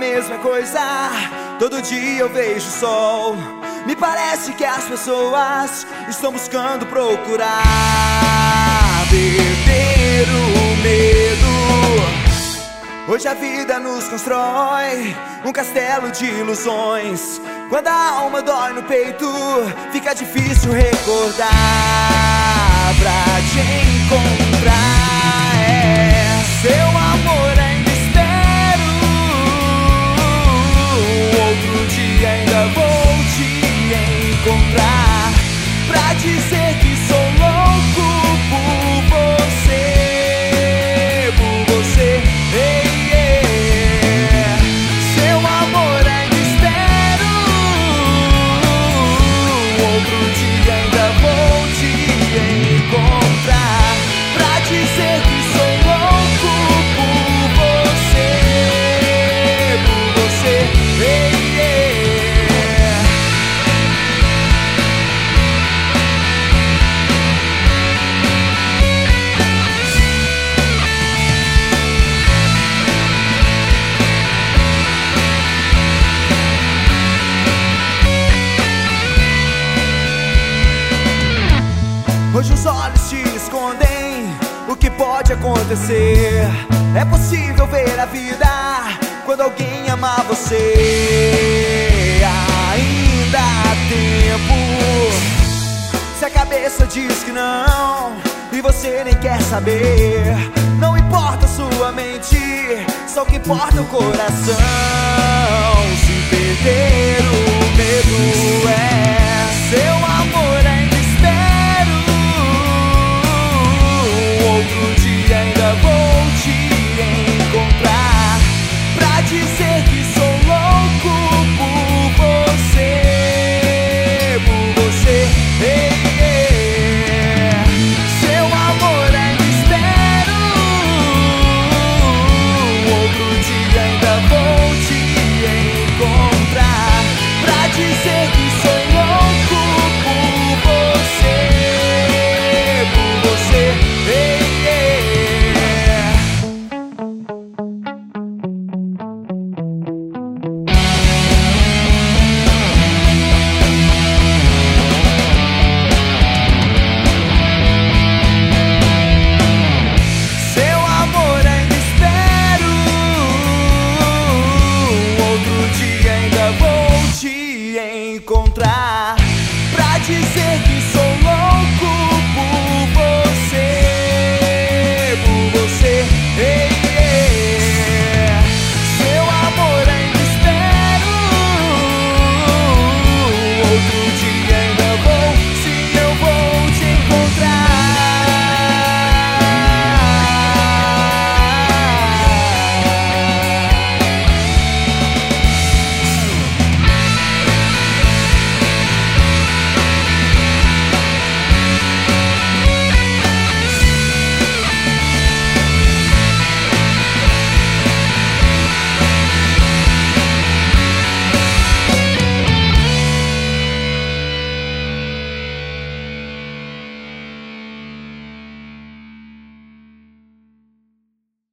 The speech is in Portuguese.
mesma coisa. Todo dia eu vejo o sol. Me parece que as pessoas estão buscando procurar perder o medo. Hoje a vida nos constrói um castelo de ilusões. Quando a alma dói no peito, fica difícil recordar pra te encontrar. Seu amor ainda espero, outro dia ainda vou te encontrar pra dizer que sou louco por você, por você. Seu amor ainda espero, outro dia ainda vou te encontrar pra dizer que sou louco por você, por você. Hoje os olhos te escondem o que pode acontecer. É possível ver a vida quando alguém ama você. Ainda há tempo. Se a cabeça diz que não e você nem quer saber, não importa a sua mente, só o que importa é o coração. Se perder o medo é seu amor.